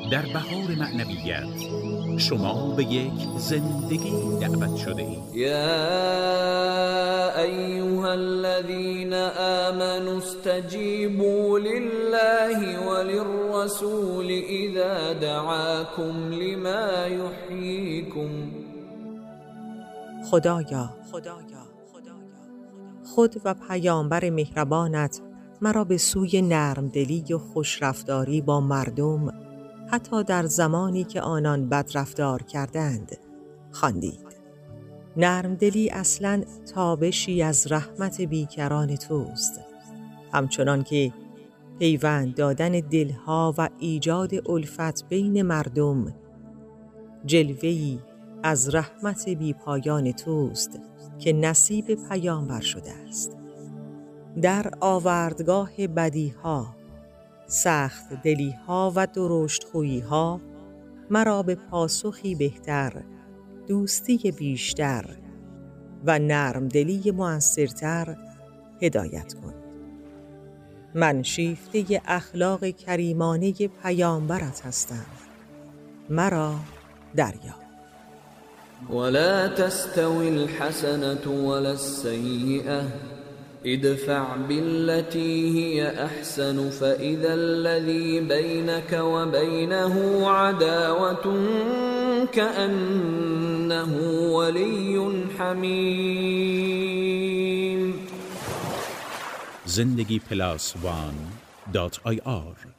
در بهار معنویت شما به یک زندگی دعوت شده اید. یا ایها الذین آمنوا استجیبوا لله وللرسول اذا دعاکم لما یحییکم. خدایا خود و پیامبر مهربانت مرا به سوی نرمدلی و خوشرفتاری با مردم، حتی در زمانی که آنان بدرفتار کردند، خواندید. نرمدلی اصلاً تابشی از رحمت بیکران توست، همچنان که پیوند دادن دلها و ایجاد الفت بین مردم جلوه‌ای از رحمت بیپایان توست که نصیب پیامبر شده است. در آوردگاه بدیها، سخت دلیها و درشت خوییها مرا به پاسخی بهتر، دوستی بیشتر و نرمدلی مؤثرتر هدایت کن. من شیفته اخلاق کریمانه پیامبرت هستم، مرا دریاب. ولا تستوي الحسنة ولا السيئة ادفع بالتي هي أحسن فإذا الذي بينك وبينه عداوة كأنه ولي حميم. زندگی+1.ir